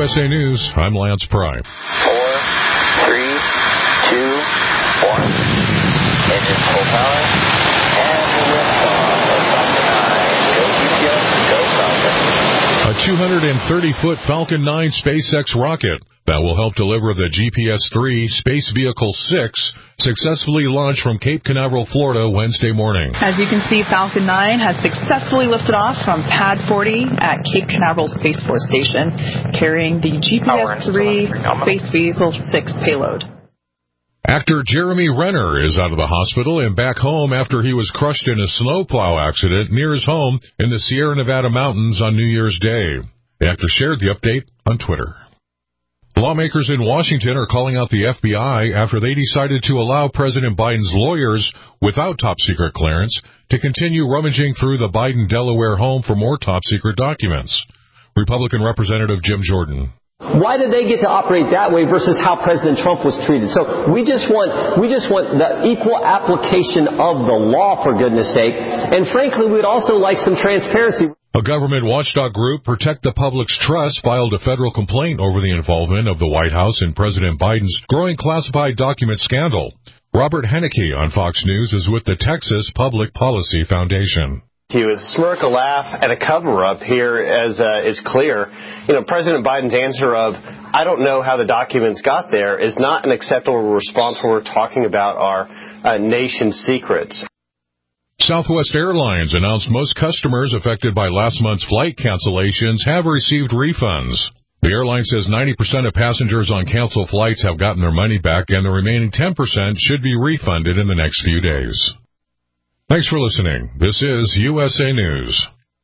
USA News, I'm Lance Pry. 4, 3, 2, 1. Engine full power. And the liftoff of Falcon 9. Go GPS, go Falcon. A 230-foot Falcon 9 SpaceX rocket that will help deliver the GPS-3 Space Vehicle 6 successfully launched from Cape Canaveral, Florida, Wednesday morning. As you can see, Falcon 9 has successfully lifted off from Pad 40 at Cape Canaveral Space Force Station, carrying the GPS-3 Space Vehicle 6 payload. Actor Jeremy Renner is out of the hospital and back home after he was crushed in a snowplow accident near his home in the Sierra Nevada mountains on New Year's Day. The actor shared the update on Twitter. Lawmakers in Washington are calling out the FBI after they decided to allow President Biden's lawyers without top-secret clearance to continue rummaging through the Biden Delaware home for more top-secret documents. Republican Representative Jim Jordan. Why did they get to operate that way versus how President Trump was treated? So we just want the equal application of the law, for goodness sake. And frankly, we'd also like some transparency. A government watchdog group, Protect the Public's Trust, filed a federal complaint over the involvement of the White House in President Biden's growing classified document scandal. Robert Henneke on Fox News is with the Texas Public Policy Foundation. With smirk, a laugh, and a cover-up here as is clear. President Biden's answer of, I don't know how the documents got there, is not an acceptable response when we're talking about our nation's secrets. Southwest Airlines announced most customers affected by last month's flight cancellations have received refunds. The airline says 90% of passengers on canceled flights have gotten their money back, and the remaining 10% should be refunded in the next few days. Thanks for listening. This is USA News.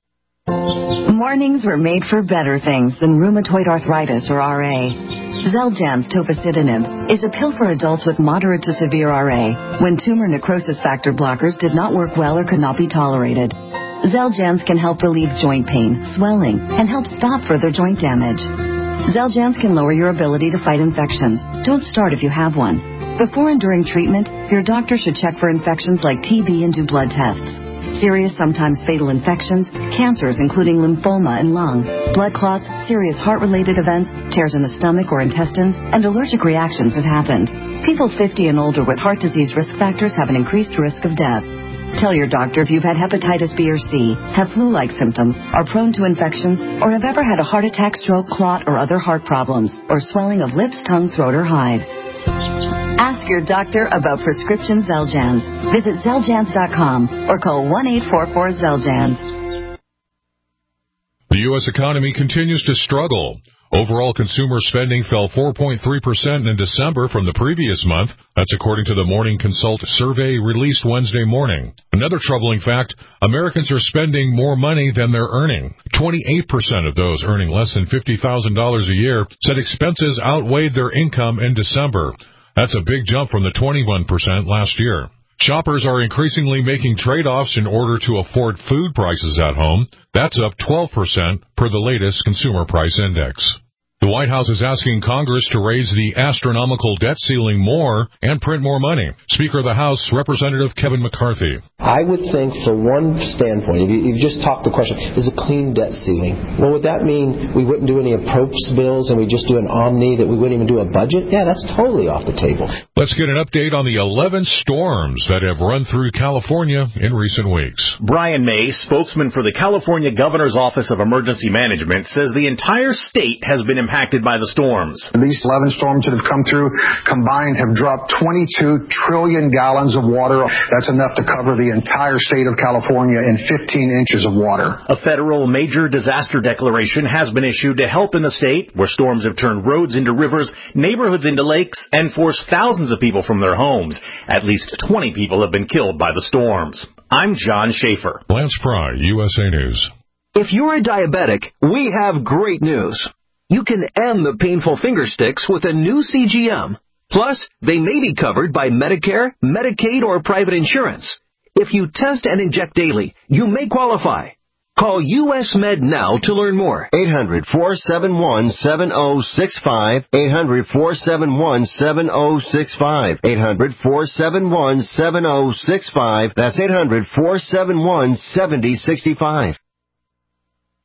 Mornings were made for better things than rheumatoid arthritis or RA. Xeljanz tofacitinib is a pill for adults with moderate to severe RA when tumor necrosis factor blockers did not work well or could not be tolerated. Xeljanz can help relieve joint pain, swelling, and help stop further joint damage. Xeljanz can lower your ability to fight infections. Don't start if you have one. Before and during treatment, your doctor should check for infections like TB and do blood tests. Serious, sometimes fatal infections, cancers including lymphoma and lung, blood clots, serious heart-related events, tears in the stomach or intestines, and allergic reactions have happened. People 50 and older with heart disease risk factors have an increased risk of death. Tell your doctor if you've had hepatitis B or C, have flu-like symptoms, are prone to infections, or have ever had a heart attack, stroke, clot, or other heart problems, or swelling of lips, tongue, throat, or hives. Ask your doctor about prescription Xeljanz. Visit Xeljanz.com or call 1-844-XELJANZ. The U.S. economy continues to struggle. Overall consumer spending fell 4.3% in December from the previous month. That's according to the Morning Consult survey released Wednesday morning. Another troubling fact, Americans are spending more money than they're earning. 28% of those earning less than $50,000 a year said expenses outweighed their income in December. That's a big jump from the 21% last year. Shoppers are increasingly making trade-offs in order to afford food prices at home. That's up 12% per the latest Consumer Price Index. The White House is asking Congress to raise the astronomical debt ceiling more and print more money. Speaker of the House, Representative Kevin McCarthy. I would think from one standpoint, if you just talked the question, is a clean debt ceiling? Well, would that mean we wouldn't do any appropriations bills and we just do an omni, that we wouldn't even do a budget? Yeah, that's totally off the table. Let's get an update on the 11 storms that have run through California in recent weeks. Brian May, spokesman for the California Governor's Office of Emergency Management, says the entire state has been impacted by the storms. These 11 storms that have come through combined have dropped 22 trillion gallons of water. That's enough to cover the entire state of California in 15 inches of water. A federal major disaster declaration has been issued to help in the state, where storms have turned roads into rivers, neighborhoods into lakes, and forced thousands of people from their homes. At least 20 people have been killed by the storms. I'm John Schaefer. Lance Pry, USA News. If you're a diabetic, we have great news. You can end the painful finger sticks with a new CGM. Plus, they may be covered by Medicare, Medicaid, or private insurance. If you test and inject daily, you may qualify. Call US Med now to learn more. 800-471-7065. 800-471-7065. 800-471-7065. That's 800-471-7065.